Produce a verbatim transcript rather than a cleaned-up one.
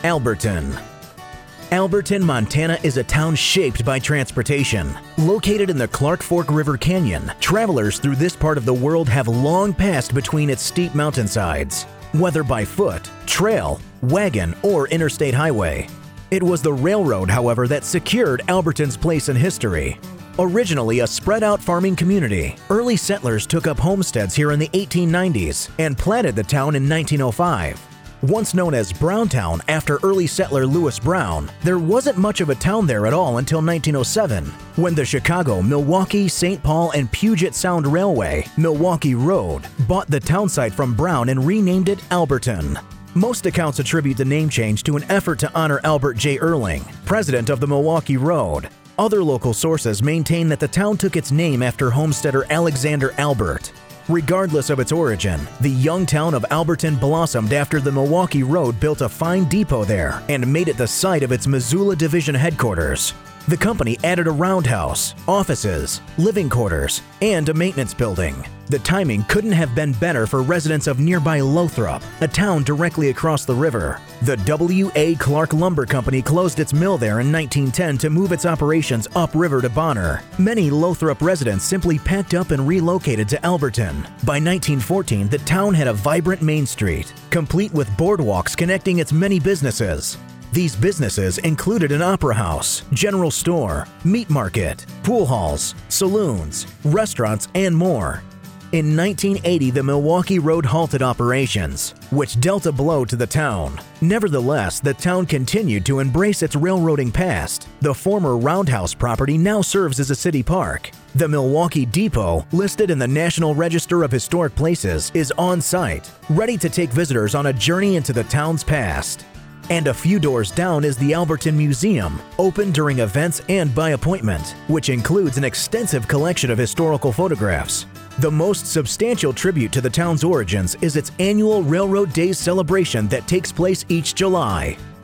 Alberton. Alberton, Montana is a town shaped by transportation. Located in the Clark Fork River Canyon, travelers through this part of the world have long passed between its steep mountainsides, whether by foot, trail, wagon, or interstate highway. It was the railroad, however, that secured Alberton's place in history. Originally a spread-out farming community, early settlers took up homesteads here in the eighteen nineties and platted the town in nineteen oh five. Once known as Browntown after early settler Lewis Brown, there wasn't much of a town there at all until nineteen oh seven, when the Chicago, Milwaukee, Saint Paul, and Puget Sound Railway, Milwaukee Road, bought the town site from Brown and renamed it Alberton. Most accounts attribute the name change to an effort to honor Albert J. Erling, president of the Milwaukee Road. Other local sources maintain that the town took its name after homesteader Alexander Albert. Regardless of its origin, the young town of Alberton blossomed after the Milwaukee Road built a fine depot there and made it the site of its Missoula Division headquarters. The company added a roundhouse, offices, living quarters, and a maintenance building. The timing couldn't have been better for residents of nearby Lothrop, a town directly across the river. The W A Clark Lumber Company closed its mill there in nineteen ten to move its operations upriver to Bonner. Many Lothrop residents simply packed up and relocated to Alberton. By nineteen fourteen, the town had a vibrant main street, complete with boardwalks connecting its many businesses. These businesses included an opera house, general store, meat market, pool halls, saloons, restaurants, and more. In nineteen eighty, the Milwaukee Road halted operations, which dealt a blow to the town. Nevertheless, the town continued to embrace its railroading past. The former roundhouse property now serves as a city park. The Milwaukee Depot, listed in the National Register of Historic Places, is on site, ready to take visitors on a journey into the town's past. And a few doors down is the Alberton Museum, open during events and by appointment, which includes an extensive collection of historical photographs. The most substantial tribute to the town's origins is its annual Railroad Days celebration that takes place each July.